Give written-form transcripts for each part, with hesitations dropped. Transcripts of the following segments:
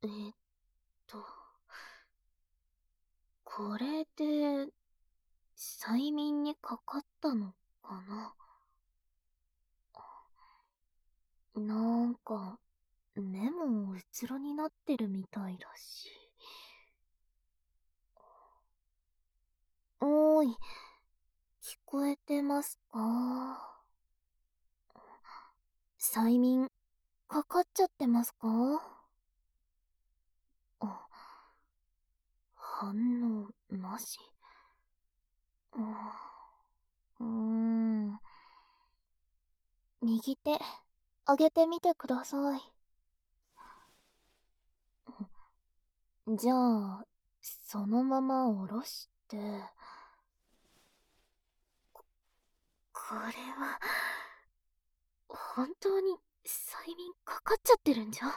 えーっと、これで、催眠にかかったのかな。なんか、目もうつろになってるみたいだし。おーい、聞こえてますか？催眠、かかっちゃってますか？あ、反応なし。うーん。右手、上げてみてください。じゃあ、そのまま下ろして、これは、本当に催眠かかっちゃってるんじゃ。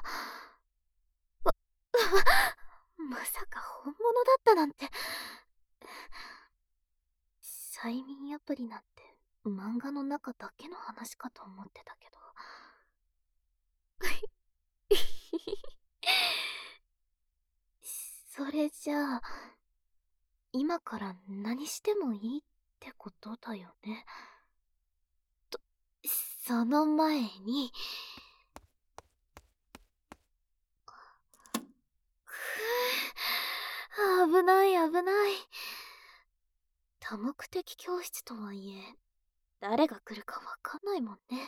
まさか本物だったなんて。催眠アプリなんて漫画の中だけの話かと思ってたけど。それじゃあ、今から何してもいいってことだよね。と、その前に、危ない危ない。多目的教室とはいえ、誰が来るかわかんないもんね。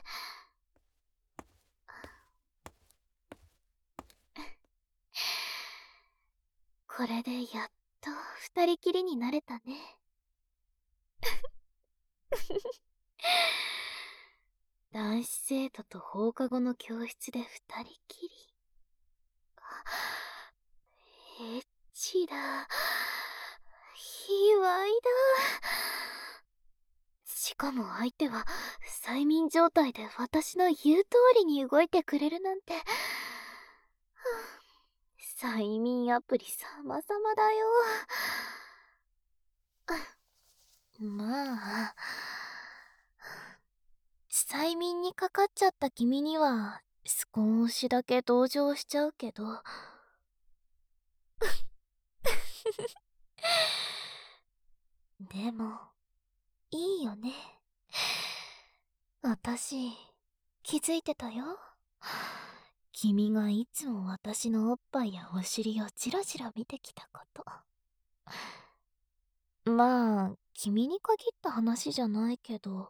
これでやっと二人きりになれたね。男子生徒と放課後の教室で二人きり。エッチだ。卑猥だ。しかも相手は催眠状態で私の言う通りに動いてくれるなんて。催眠アプリ様々だよ。まあ、催眠にかかっちゃった君には少しだけ同情しちゃうけど。でも、いいよね。私、気づいてたよ。君がいつも私のおっぱいやお尻をチラチラ見てきたこと。まあ、君に限った話じゃないけど、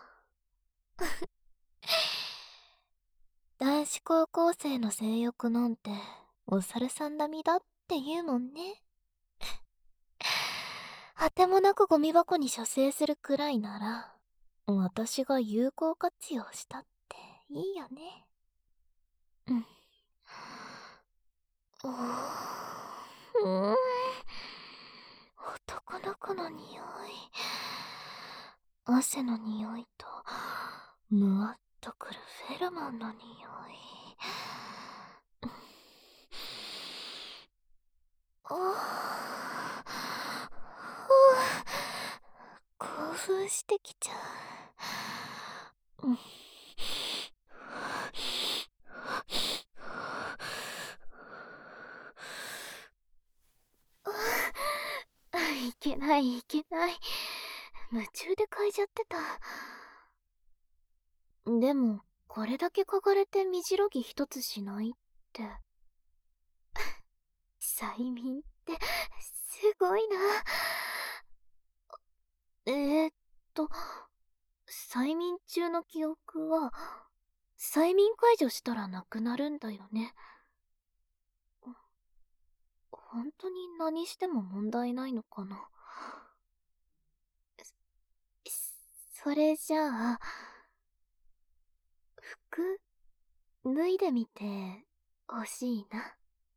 男子高校生の性欲なんて、お猿さん並みだって言うもんね。あてもなくゴミ箱に射精するくらいなら、私が有効活用したっていいよね。うん。うん。男の子の匂い。汗の匂いと、むわっとくるフェロモンの匂い。ああ、興奮してきちゃう。うん。いけないいけない。夢中で嗅いじゃってた。でも、これだけ嗅がれて身じろぎ一つしないって。催眠ってすごいな。えーっと、催眠中の記憶は催眠解除したらなくなるんだよね。本当に何しても問題ないのかな。それじゃあ、服脱いでみてほしいな。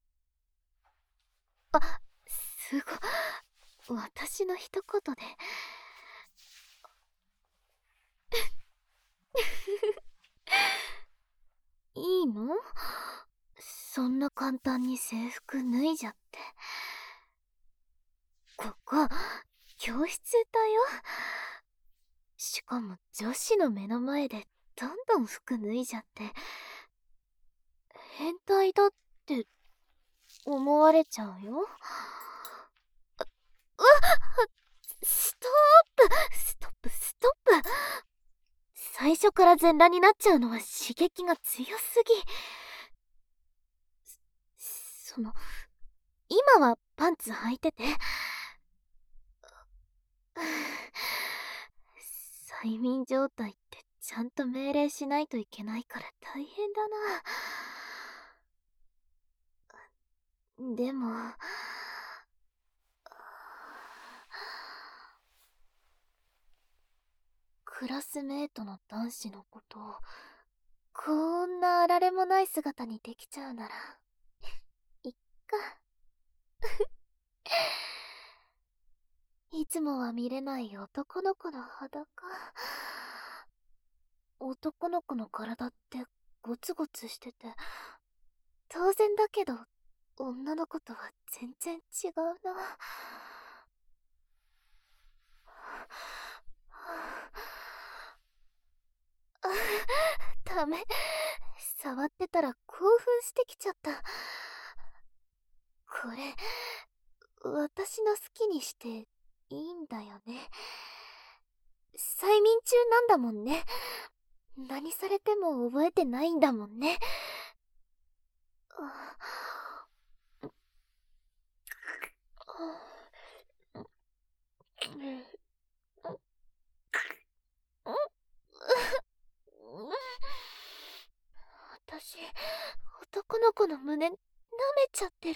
あ、すご、私の一言で。いいの？そんな簡単に制服脱いじゃって。ここ、教室だよ。しかも女子の目の前でどんどん服脱いじゃって。変態だって思われちゃうよ。うわっ、ストープストップストップ。最初から全裸になっちゃうのは刺激が強すぎ。その、今はパンツ履いてて。催眠状態ってちゃんと命令しないといけないから大変だな。でも、クラスメートの男子のことをこんなあられもない姿にできちゃうならいっか。いつもは見れない男の子の裸。男の子の体ってゴツゴツしてて当然だけど女の子とは全然違うな。ダメ、触ってたら興奮してきちゃった。これ私の好きにしていいんだよね。催眠中なんだもんね。何されても覚えてないんだもんね。私、男の子の胸舐めちゃってる。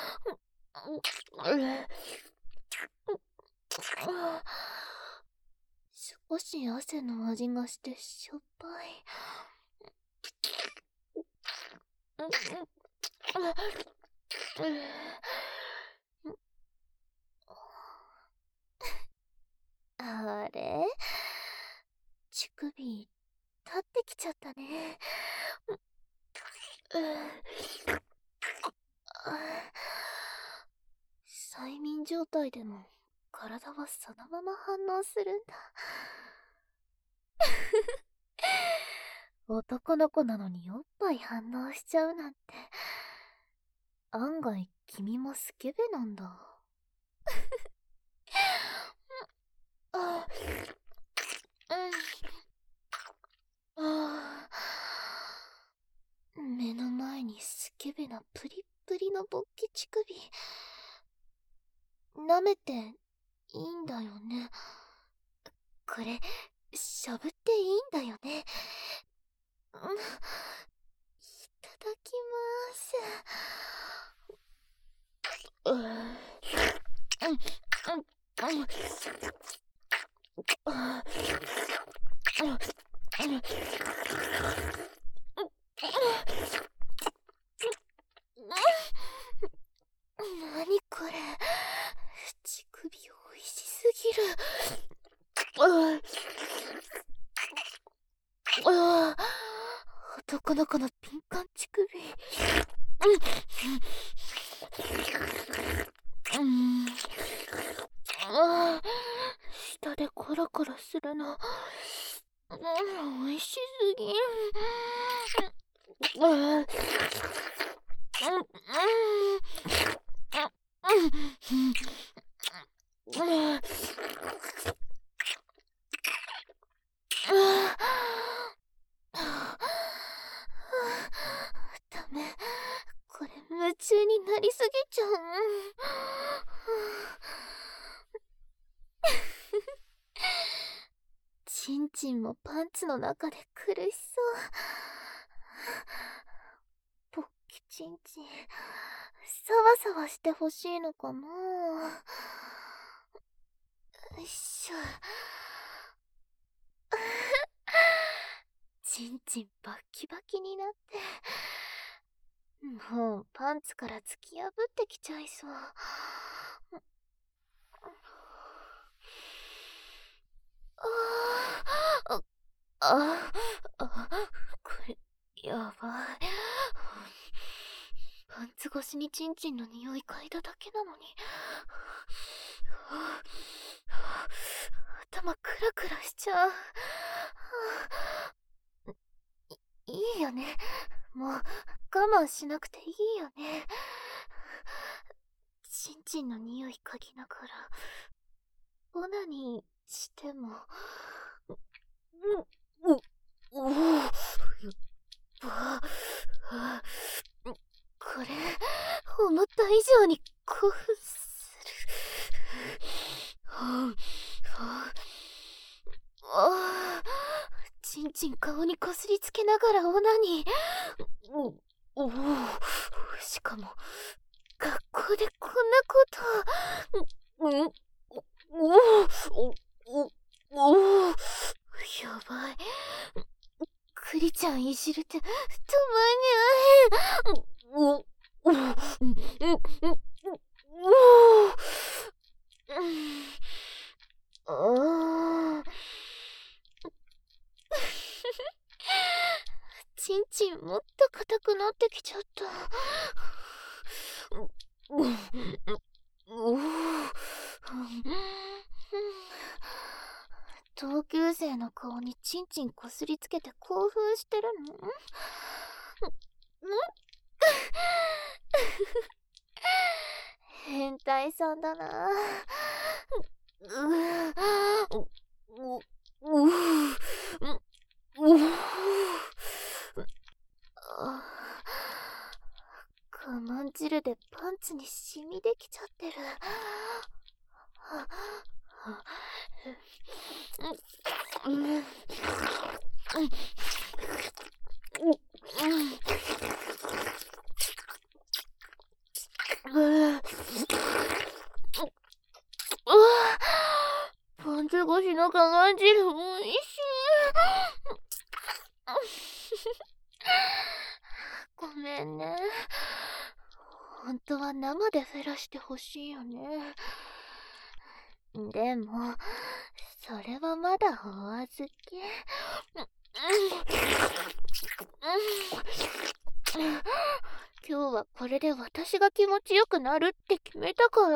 少し汗の味がしてしょっぱい。あれ、乳首立ってきちゃったね。催眠状態でも体はそのまま反応するんだ。男の子なのにおっぱい反応しちゃうなんて。案外君もスケベなんだ。目の前にスケベなプリップリの勃起乳首。舐めていいんだよね。これしゃぶっていいんだよね。いただきまーす。なにこれ、乳首おいしすぎる。男の子の敏感乳首。舌でコロコロするの。おいしすぎ。ダメ、これ夢中になりすぎちゃう。ちんちんもパンツの中で苦しそう。ポッキちんちん、サワサワしてほしいのかな。よいしょ。ちんちんバッキバキになって、もうパンツから突き破ってきちゃいそう。これやばい。パンツ越しにチンチンの匂い嗅いだだけなのに頭クラクラしちゃう。いいよね、もう我慢しなくていいよね。 チンの匂い嗅ぎながらオナニーしても、おお、やっぱ、これ思った以上に興奮する。ああ、チンチン顔にこすりつけながらオナニー。おお、しかも学校でこんなこと。おお、やばい。クリちゃんいじるってたまにゃチンチンもっと硬くなってきちゃった。同級生の顔にチンチンこすりつけて興奮してるの？変態さんだな。我慢汁でパンツにシミできちゃってる。パンツ越しの我慢汁おいしい。ごめんね。本当は生でフェラしてほしいよね。でもそれはまだお預け。今日はこれで私が気持ちよくなるって決めたから。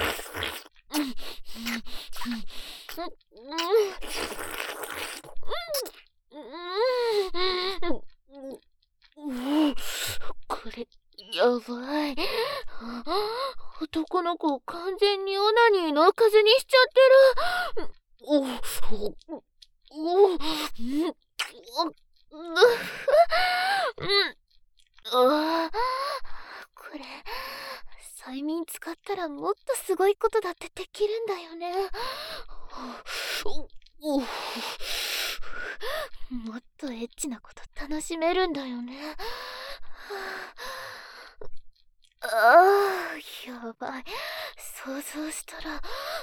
これやばい。男の子を完全にオナニーの風にしちゃってる。これ催眠使ったらもっとすごいことだってできるんだよね。もっとエッチなこと楽しめるんだよね。やばい。想像したら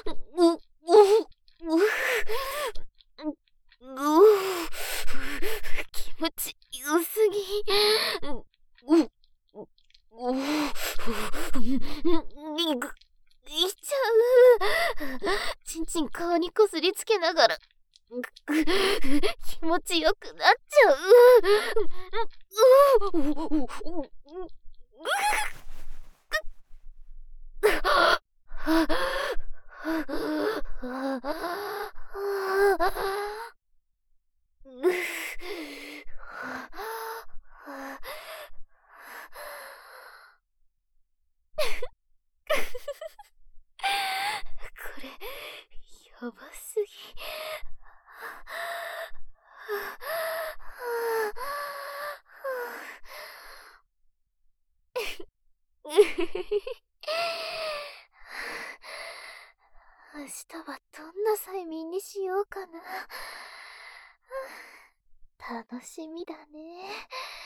気持ちよすぎ。いっちゃう。チンチン顔にこすりつけながら気持ちよくなっちゃう。これやばすぎ。明日はどんな催眠にしようかな。楽しみだね。